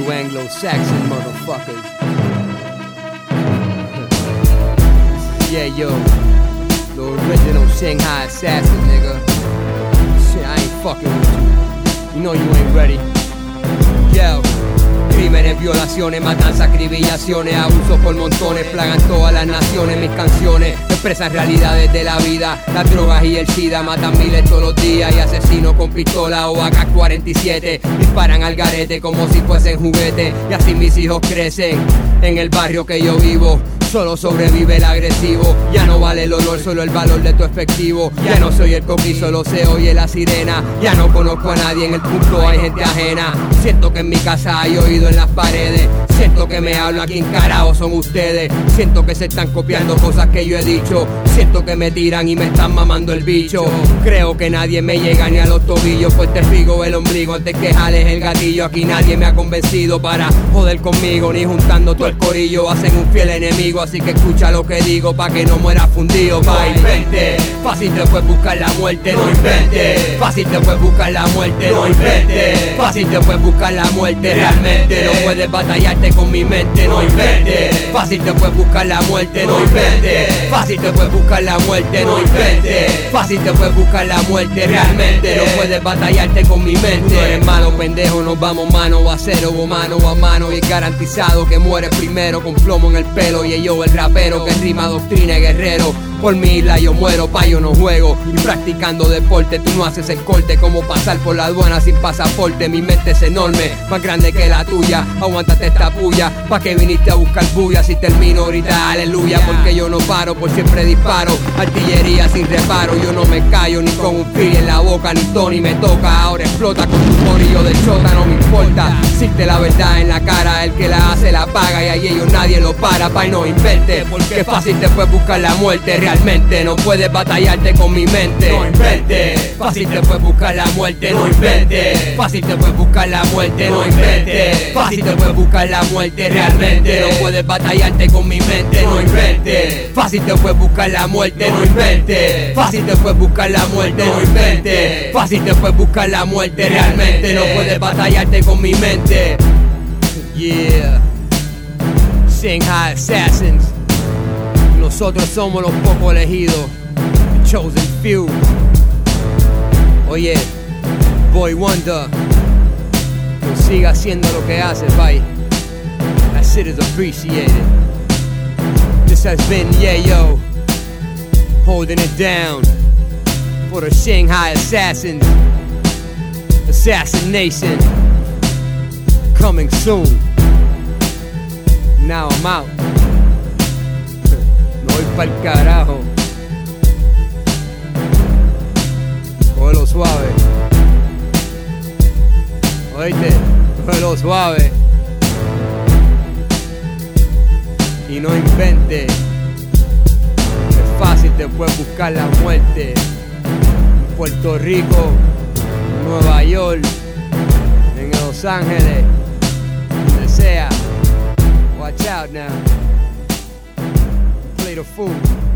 you Anglo-Saxon motherfuckers. Yeah, yo, the original Shanghai assassin, nigga. Shit, I ain't fucking with you. You know you ain't ready. Yo. Crímenes, violaciones, matanzas, acribillaciones, abusos por montones, plagan todas las naciones. Mis canciones expresan realidades de la vida. Las drogas y el SIDA matan miles todos los días. Y asesinos con pistola o AK-47 disparan al garete como si fuesen juguetes. Y así mis hijos crecen en el barrio que yo vivo. Solo sobrevive el agresivo. Ya no vale el olor, solo el valor de tu efectivo. Ya no soy el coqui, solo se oye la sirena. Ya no conozco a nadie, en el punto hay gente ajena. Siento que en mi casa hay oído en las paredes. Siento que me hablan, ¿quién carajo son ustedes? Siento que se están copiando cosas que yo he dicho. Siento que me tiran y me están mamando el bicho. Creo que nadie me llega ni a los tobillos, pues te pigo el ombligo antes que jales el gatillo. Aquí nadie me ha convencido para joder conmigo, ni juntando todo el corillo hacen un fiel enemigo. Así que escucha lo que digo pa' que no mueras fundido. Pa' invente, fácil te puedes buscar la muerte, no invente. Fácil te puedes buscar la muerte, no invente. Fácil te puedes buscar la muerte, realmente no puedes batallarte con mi mente, no invente. Fácil te puedes buscar la muerte, no invente. Fácil te puedes buscar la muerte, no invente. Fácil te puedes buscar la muerte, realmente no puedes batallarte con mi mente. No eres malo, pendejo, nos vamos mano a cero o mano a mano. Y es garantizado que mueres primero con plomo en el pelo. Y yo el rapero que rima doctrina y guerrero. Por mi isla yo muero, pa' yo no juego. Y practicando deporte, tú no haces el corte. Como pasar por la aduana sin pasaporte. Mi mente es enorme, más grande que la tuya. Aguántate esta puya, pa' que viniste a buscar bulla. Si termino ahorita, aleluya. Porque yo no paro, por siempre disparo. Artillería sin reparo, yo no me callo. Ni con un fil en la boca, ni Tony me toca. Ahora explota con tu corillo de chota, no me importa. Decirte la verdad en la cara, el que la hace la paga. Y ahí ellos nadie lo para, pa' y no invente. Porque fácil te puedes buscar la muerte. Realmente no puedes batallarte con mi mente. No invente. Fácil te puedes buscar la muerte. No invente. Fácil te puedes buscar la muerte. No invente. Fácil te puedes buscar la muerte. Realmente no puedes batallarte con mi mente. No invente. Fácil te puedes buscar la muerte. No invente. Fácil te puedes buscar la muerte. No invente. Fácil te puedes buscar la muerte. Realmente no puedes batallarte con mi mente. Yeah. Shanghai Assassins. Nosotros somos los pocos elegidos, the chosen few. Oye, Boy Wonder, no siga haciendo lo que haces, bye. That shit is appreciated. This has been Yayo, holding it down for the Shanghai Assassins. Assassination coming soon. Now I'm out. Voy pa'l carajo. Cógelo suave. Oíste, cógelo suave. Y no invente. Es fácil, te puedes buscar la muerte. En Puerto Rico, Nueva York, en Los Ángeles, donde sea. Watch out now. Play the fool.